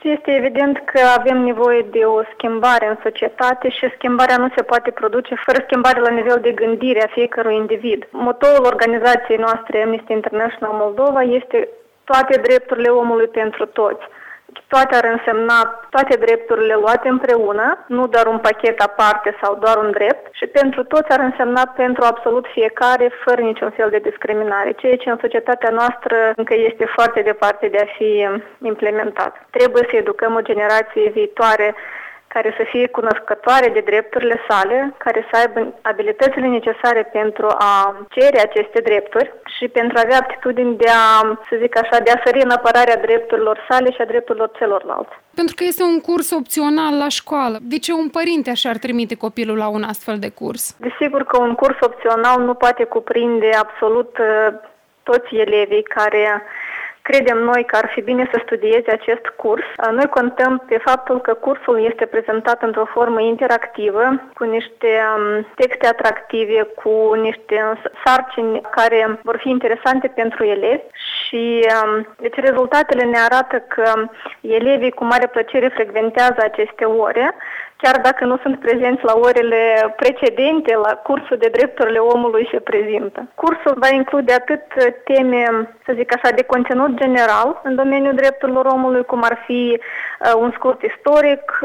Este evident că avem nevoie de o schimbare în societate și schimbarea nu se poate produce fără schimbare la nivel de gândire a fiecărui individ. Motoul organizației noastre Amnesty International Moldova este toate drepturile omului pentru toți. Toate ar însemna toate drepturile luate împreună, nu doar un pachet aparte sau doar un drept, și pentru toți ar însemna pentru absolut fiecare, fără niciun fel de discriminare, ceea ce în societatea noastră încă este foarte departe de a fi implementat. Trebuie să educăm o generație viitoare care să fie cunoscătoare de drepturile sale, care să aibă abilitățile necesare pentru a cere aceste drepturi și pentru a avea aptitudini de a, să zic așa, de a sări în apărarea drepturilor sale și a drepturilor celorlalți. Pentru că este un curs opțional la școală. De ce un părinte așa-ar trimite copilul la un astfel de curs? Desigur că un curs opțional nu poate cuprinde absolut toți elevii care credem noi că ar fi bine să studieze acest curs. Noi contăm pe faptul că cursul este prezentat într-o formă interactivă, cu niște texte atractive, cu niște sarcini care vor fi interesante pentru elevi și deci rezultatele ne arată că elevii cu mare plăcere frecventează aceste ore, chiar dacă nu sunt prezenți la orele precedente, la cursul de drepturile omului se prezintă. Cursul va include atât teme, să zic așa, de conținut general în domeniul drepturilor omului, cum ar fi un scurt istoric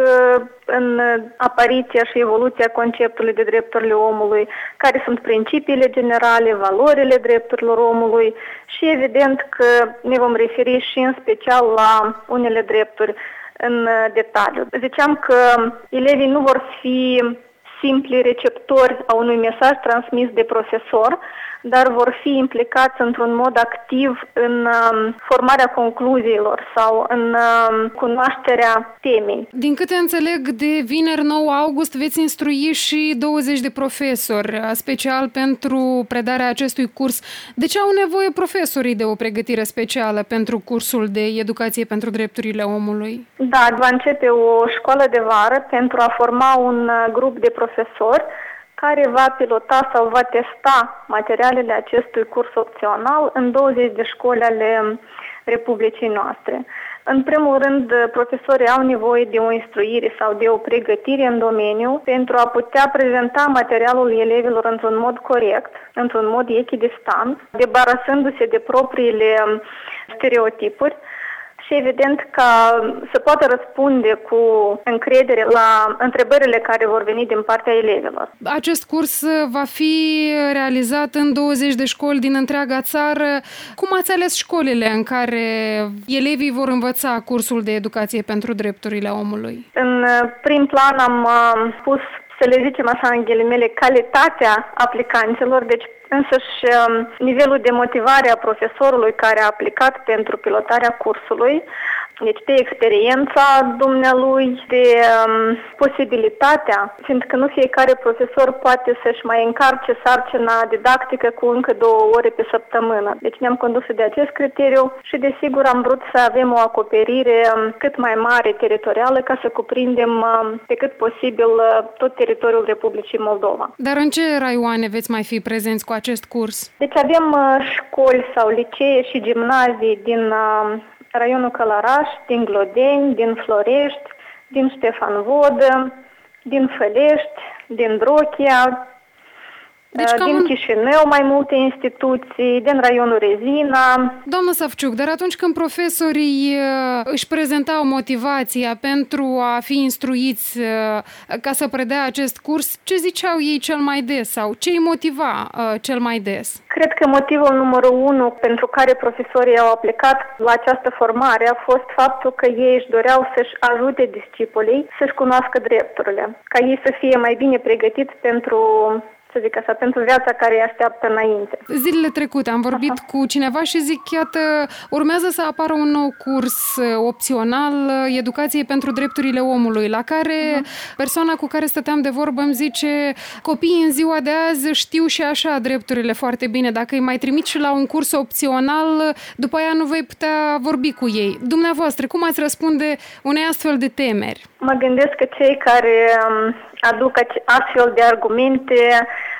în apariția și evoluția conceptului de drepturile omului, care sunt principiile generale, valorile drepturilor omului și evident că ne vom referi și în special la unele drepturi în detaliu. Ziceam că elevii nu vor fi simpli receptori a unui mesaj transmis de profesor, dar vor fi implicați într-un mod activ în formarea concluziilor sau în cunoașterea temei. Din câte înțeleg, de vineri 9 august veți instrui și 20 de profesori, special pentru predarea acestui curs. De ce au nevoie profesorii de o pregătire specială pentru cursul de educație pentru drepturile omului? Da, va începe o școală de vară pentru a forma un grup de profesori care va pilota sau va testa materialele acestui curs opțional în 20 de școli ale Republicii noastre. În primul rând, profesorii au nevoie de o instruire sau de o pregătire în domeniu pentru a putea prezenta materialul elevilor într-un mod corect, într-un mod echidistant, debarasându-se de propriile stereotipuri, și evident ca să poată răspunde cu încredere la întrebările care vor veni din partea elevilor. Acest curs va fi realizat în 20 de școli din întreaga țară. Cum ați ales școlile în care elevii vor învăța cursul de educație pentru drepturile omului? În prim plan am pus, să le zicem așa în ghilimele, calitatea aplicanților, deci însăși nivelul de motivare a profesorului care a aplicat pentru pilotarea cursului, deci de experiența dumnealui, de posibilitatea, fiindcă nu fiecare profesor poate să-și mai încarce sarcina didactică cu încă 2 ore pe săptămână. Deci ne-am condus de acest criteriu și desigur am vrut să avem o acoperire cât mai mare teritorială ca să cuprindem pe cât posibil tot teritoriul Republicii Moldova. Dar în ce raioane veți mai fi prezenți cu acest curs? Deci avem școli sau licee și gimnazii din raionul Călăraș, din Glodeni, din Florești, din Ștefan Vodă, din Fălești, din Brochia, din Chișinău mai multe instituții, din raionul Rezina. Doamnă Savciuc, dar atunci când profesorii își prezentau motivația pentru a fi instruiți ca să predea acest curs, ce ziceau ei cel mai des sau ce îi motiva cel mai des? Cred că motivul numărul 1 pentru care profesorii au aplicat la această formare a fost faptul că ei își doreau să-și ajute discipolii să-și cunoască drepturile, ca ei să fie mai bine pregătiți pentru, să zic așa, pentru viața care îi așteaptă înainte. Zilele trecute am vorbit cu cineva și zic, iată, urmează să apară un nou curs opțional, educație pentru drepturile omului, la care persoana cu care stăteam de vorbă îmi zice, copiii în ziua de azi știu și așa drepturile foarte bine, dacă îi mai trimit și la un curs opțional, după aia nu vei putea vorbi cu ei. Dumneavoastră, cum ați răspunde unei astfel de temeri? Mă gândesc că cei care aduc astfel de argumente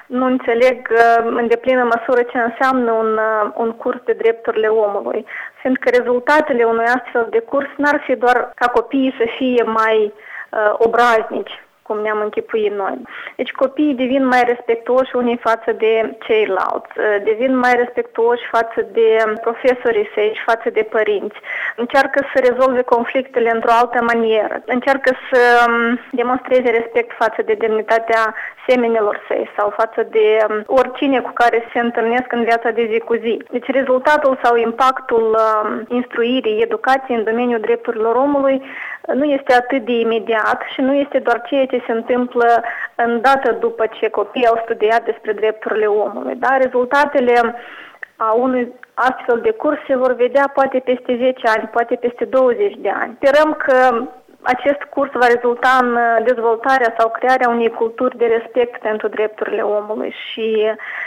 nu înțeleg în deplină măsură ce înseamnă un curs de drepturile omului, fiindcă rezultatele unui astfel de curs n-ar fi doar ca copiii să fie mai obraznici, cum ne-am închipuit noi. Deci copiii devin mai respectuoși unii față de ceilalți, devin mai respectuoși față de profesorii săi și față de părinți, încearcă să rezolve conflictele într-o altă manieră, încearcă să demonstreze respect față de demnitatea semenilor săi sau față de oricine cu care se întâlnesc în viața de zi cu zi. Deci rezultatul sau impactul instruirii, educației în domeniul drepturilor omului nu este atât de imediat și nu este doar ceea ce se întâmplă îndată după ce copiii au studiat despre drepturile omului. Da? Rezultatele a unui astfel de curs se vor vedea poate peste 10 ani, poate peste 20 de ani. Sperăm că acest curs va rezulta în dezvoltarea sau crearea unei culturi de respect pentru drepturile omului și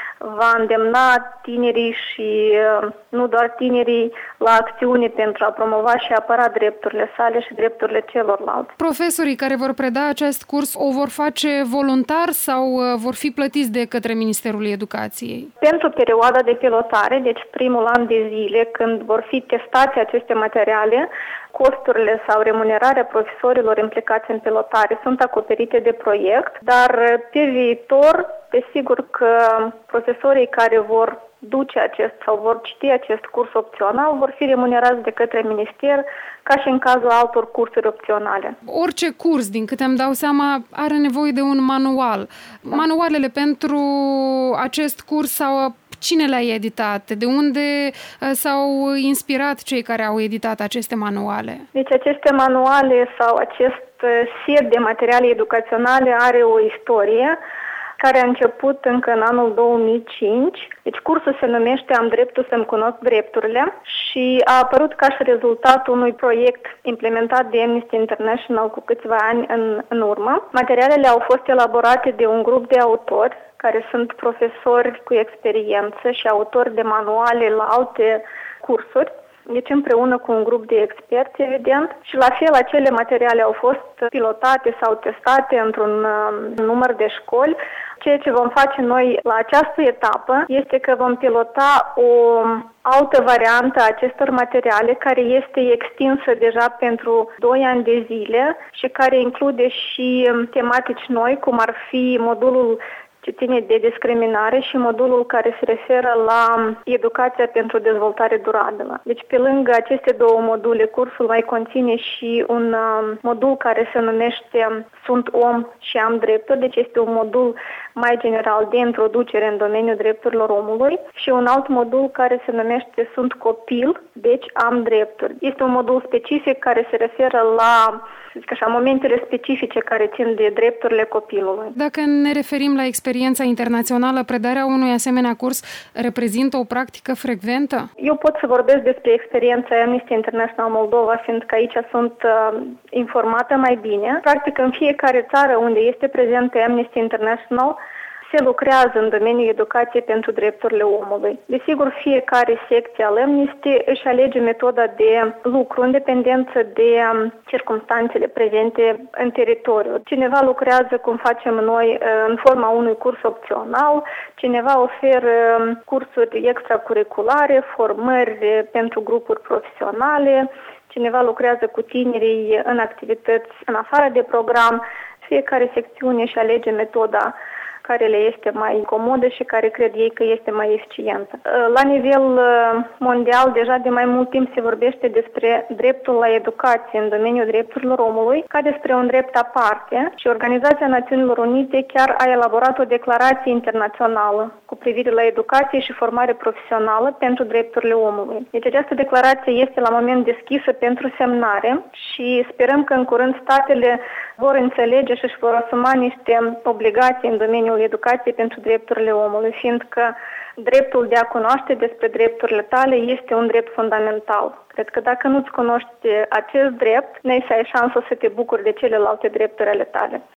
va îndemna tinerii și nu doar tinerii la acțiune pentru a promova și apăra drepturile sale și drepturile celorlalți. Profesorii care vor preda acest curs o vor face voluntar sau vor fi plătiți de către Ministerul Educației? Pentru perioada de pilotare, deci primul an de zile, când vor fi testate aceste materiale, costurile sau remunerarea profesorilor implicați în pilotare sunt acoperite de proiect, dar pe viitor, desigur că profesorii care vor duce sau vor citi acest curs opțional vor fi remunerați de către minister, ca și în cazul altor cursuri opționale. Orice curs, din câte îmi dau seama, are nevoie de un manual. Da. Manualele pentru acest curs sau cine le-a editat? De unde s-au inspirat cei care au editat aceste manuale? Deci aceste manuale sau acest set de materiale educaționale are o istorie care a început încă în anul 2005. Deci cursul se numește Am dreptul să-mi cunosc drepturile și a apărut ca și rezultat unui proiect implementat de Amnesty International cu câțiva ani în urmă. Materialele au fost elaborate de un grup de autori care sunt profesori cu experiență și autori de manuale la alte cursuri, deci împreună cu un grup de experți, evident, și la fel acele materiale au fost pilotate sau testate într-un număr de școli. Ceea ce vom face noi la această etapă este că vom pilota o altă variantă a acestor materiale care este extinsă deja pentru 2 ani de zile și care include și tematici noi, cum ar fi modulul ce ține de discriminare și modulul care se referă la educația pentru dezvoltare durabilă. Deci, pe lângă aceste două module, cursul mai conține și un modul care se numește Sunt om și am drepturi, deci este un modul mai general de introducere în domeniul drepturilor omului și un alt modul care se numește Sunt copil, deci am drepturi. Este un modul specific care se referă la momentele specifice care țin de drepturile copilului. Dacă ne referim la experiența internațională, predarea unui asemenea curs reprezintă o practică frecventă? Eu pot să vorbesc despre experiența Amnesty International Moldova, fiindcă aici sunt informată mai bine. Practic, în fiecare țară unde este prezent Amnesty International, se lucrează în domeniul educației pentru drepturile omului. Desigur, fiecare secție al Amnesty își alege metoda de lucru în dependență de circumstanțele prezente în teritoriu. Cineva lucrează cum facem noi în forma unui curs opțional, cineva oferă cursuri extracurriculare, formări pentru grupuri profesionale, cineva lucrează cu tinerii în activități în afară de program. Fiecare secțiune își alege metoda care le este mai comodă și care cred ei că este mai eficientă. La nivel mondial, deja de mai mult timp se vorbește despre dreptul la educație în domeniul drepturilor omului ca despre un drept aparte și Organizația Națiunilor Unite chiar a elaborat o declarație internațională cu privire la educație și formare profesională pentru drepturile omului. Deci această declarație este la moment deschisă pentru semnare și sperăm că în curând statele vor înțelege și își vor asuma niște obligații în domeniul educației pentru drepturile omului, fiindcă dreptul de a cunoaște despre drepturile tale este un drept fundamental. Cred că dacă nu-ți cunoști acest drept, n-ai să ai șansă să te bucuri de celelalte drepturi ale tale.